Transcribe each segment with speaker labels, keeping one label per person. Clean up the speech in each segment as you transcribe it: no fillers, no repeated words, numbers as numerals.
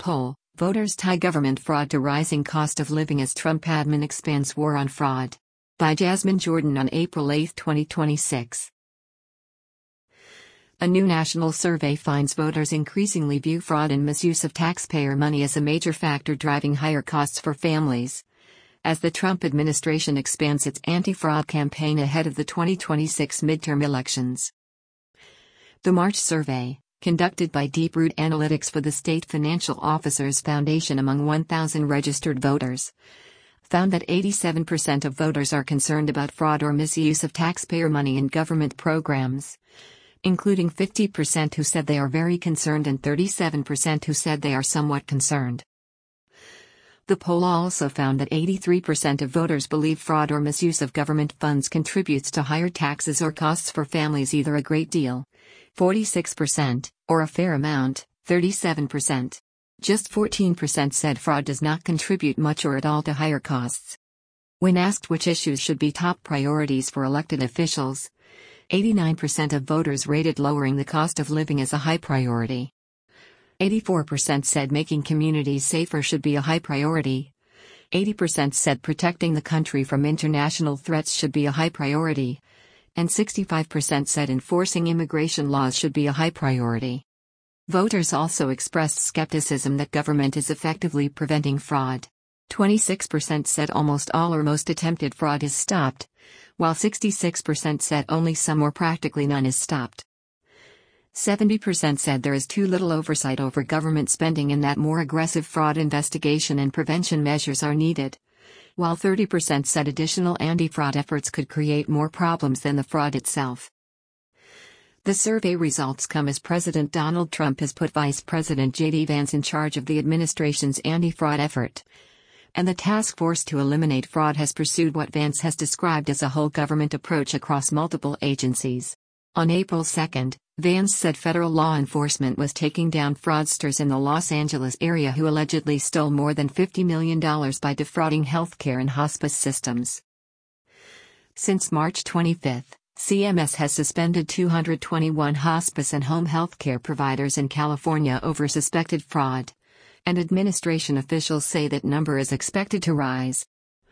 Speaker 1: poll, voters tie government fraud to rising cost of living as Trump admin expands war on fraud. By Jasmine Jordan on April 8, 2026. A new national survey finds voters increasingly view fraud and misuse of taxpayer money as a major factor driving higher costs for families, as the Trump administration expands its anti-fraud campaign ahead of the 2026 midterm elections. The March survey, conducted by Deeproot Analytics for the State Financial Officers Foundation among 1,000 registered voters, found that 87% of voters are concerned about fraud or misuse of taxpayer money in government programs, including 50% who said they are very concerned and 37% who said they are somewhat concerned. The poll also found that 83% of voters believe fraud or misuse of government funds contributes to higher taxes or costs for families, either a great deal, 46%, or a fair amount, 37%. Just 14% said fraud does not contribute much or at all to higher costs. When asked which issues should be top priorities for elected officials, 89% of voters rated lowering the cost of living as a high priority. 84% said making communities safer should be a high priority. 80% said protecting the country from international threats should be a high priority. And 65% said enforcing immigration laws should be a high priority. Voters also expressed skepticism that government is effectively preventing fraud. 26% said almost all or most attempted fraud is stopped, while 66% said only some or practically none is stopped. 70% said there is too little oversight over government spending and that more aggressive fraud investigation and prevention measures are needed, while 30% said additional anti-fraud efforts could create more problems than the fraud itself. The survey results come as President Donald Trump has put Vice President J.D. Vance in charge of the administration's anti-fraud effort, and the task force to eliminate fraud has pursued what Vance has described as a whole government approach across multiple agencies. On April 2, Vance said federal law enforcement was taking down fraudsters in the Los Angeles area who allegedly stole more than $50 million by defrauding healthcare and hospice systems. Since March 25, CMS has suspended 221 hospice and home healthcare providers in California over suspected fraud, and administration officials say that number is expected to rise.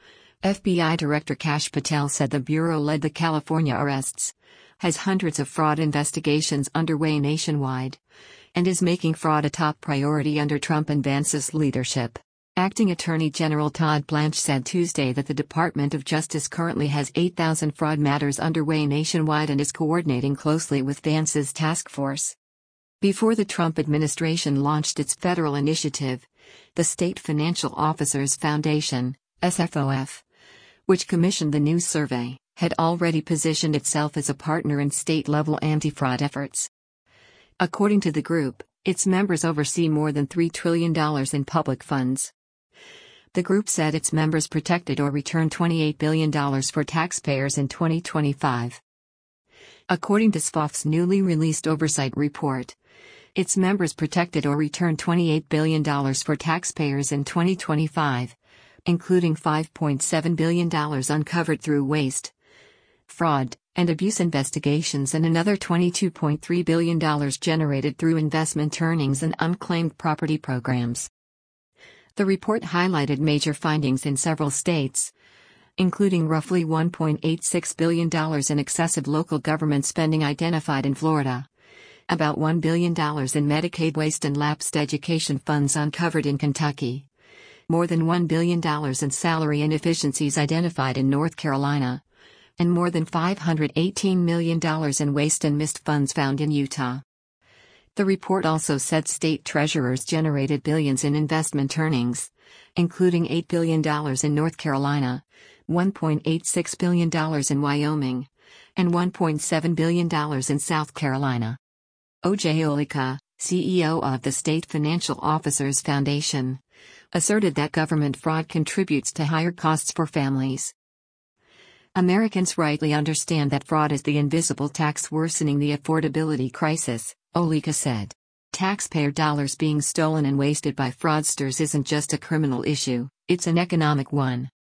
Speaker 1: FBI Director Kash Patel said the Bureau led the California arrests, has hundreds of fraud investigations underway nationwide, and is making fraud a top priority under Trump and Vance's leadership. Acting Attorney General Todd Blanche said Tuesday that the Department of Justice currently has 8,000 fraud matters underway nationwide and is coordinating closely with Vance's task force. Before the Trump administration launched its federal initiative, the State Financial Officers Foundation, SFOF, which commissioned the new survey, had already positioned itself as a partner in state-level anti-fraud efforts. According to the group, its members oversee more than $3 trillion in public funds. The group said its members protected or returned $28 billion for taxpayers in 2025. According to SFOF's newly released oversight report, its members protected or returned $28 billion for taxpayers in 2025, including $5.7 billion uncovered through waste, fraud, and abuse investigations and another $22.3 billion generated through investment earnings and unclaimed property programs. The report highlighted major findings in several states, including roughly $1.86 billion in excessive local government spending identified in Florida, about $1 billion in Medicaid waste and lapsed education funds uncovered in Kentucky, more than $1 billion in salary inefficiencies identified in North Carolina, and more than $518 million in waste and missed funds found in Utah. The report also said state treasurers generated billions in investment earnings, including $8 billion in North Carolina, $1.86 billion in Wyoming, and $1.7 billion in South Carolina. O.J. Olika, CEO of the State Financial Officers Foundation, asserted that government fraud contributes to higher costs for families. Americans rightly understand that fraud is the invisible tax worsening the affordability crisis, Olika said. Taxpayer dollars being stolen and wasted by fraudsters isn't just a criminal issue, it's an economic one.